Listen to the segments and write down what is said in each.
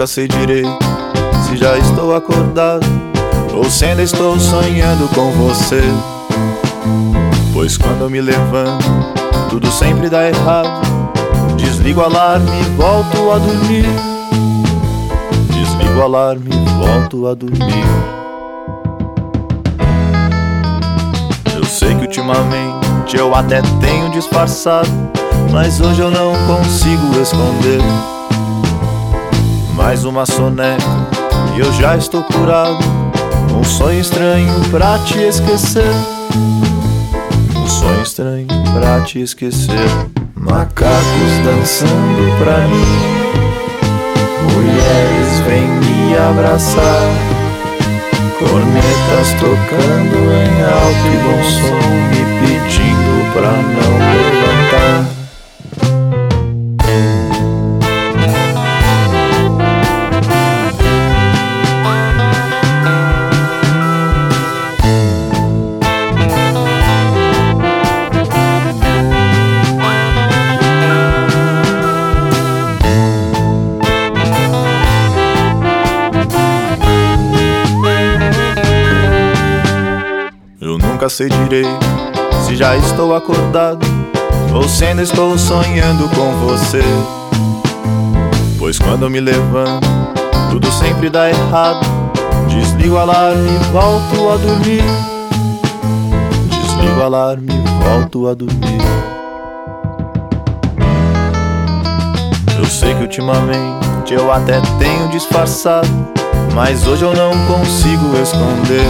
nunca sei direito se já estou acordado ou se ainda estou sonhando com você. Pois quando eu me levanto, tudo sempre dá errado. Desligo o alarme e volto a dormir. Desligo o alarme e volto a dormir. Eu sei que ultimamente eu até tenho disfarçado, mas hoje eu não consigo esconder. Mais uma soneca e eu já estou curado. Um sonho estranho pra te esquecer. Um sonho estranho pra te esquecer. Macacos dançando pra mim, mulheres vêm me abraçar, cornetas tocando em alto e bom som, me pedindo pra não levantar. Nunca sei direito se já estou acordado ou se ainda estou sonhando com você. Pois quando eu me levanto, tudo sempre dá errado. Desligo o alarme e volto a dormir. Desligo o alarme e volto a dormir. Eu sei que ultimamente eu até tenho disfarçado, mas hoje eu não consigo esconder.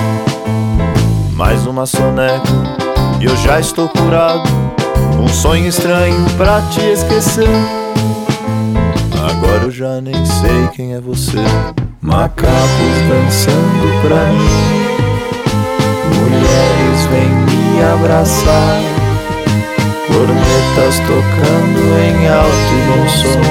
Mais uma soneca e eu já estou curado. Um sonho estranho pra te esquecer. Agora eu já nem sei quem é você. Macacos dançando pra mim, mulheres vêm me abraçar, cornetas tocando em alto e bom som,